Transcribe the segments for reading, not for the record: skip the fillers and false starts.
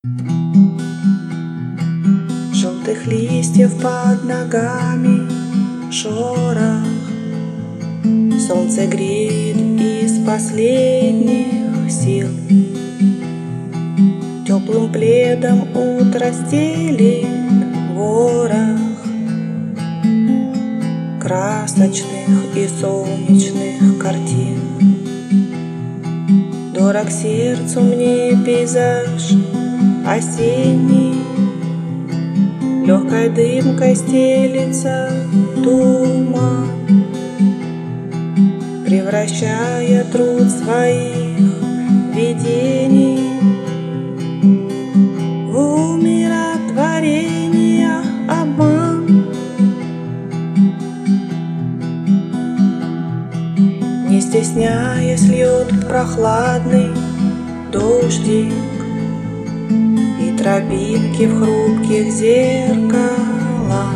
Желтых листьев под ногами шорох. Солнце греет из последних сил. Теплым пледом утро стелит ворох красочных и солнечных картин. Дорог сердцу мне пейзаж осенний, легкой дымкой стелится туман, превращая труд своих видений в умиротворение обман. Не стесняясь, льет прохладный дождик, и тропинки в хрупких зеркалах.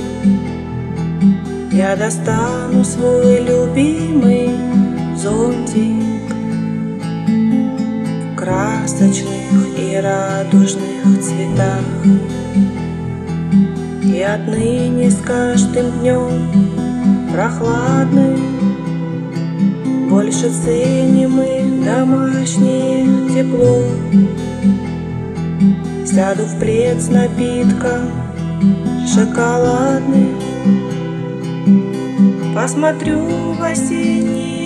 Я достану свой любимый зонтик в красочных и радужных цветах. И отныне с каждым днем прохладным больше ценим мы домашнее тепло. Сяду в плед с напитком шоколадным, посмотрю в осенний